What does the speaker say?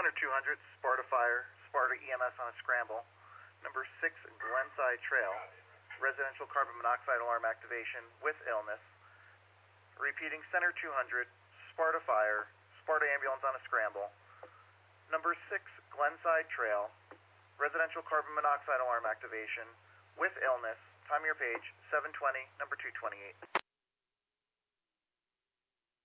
Center 200, Sparta Fire, Sparta EMS on a scramble. Number 6, Glenside Trail, residential carbon monoxide alarm activation with illness. Repeating, Center 200, Sparta Fire, Sparta ambulance on a scramble. Number 6, Glenside Trail, residential carbon monoxide alarm activation with illness. Time of your page, 7:20, number 228.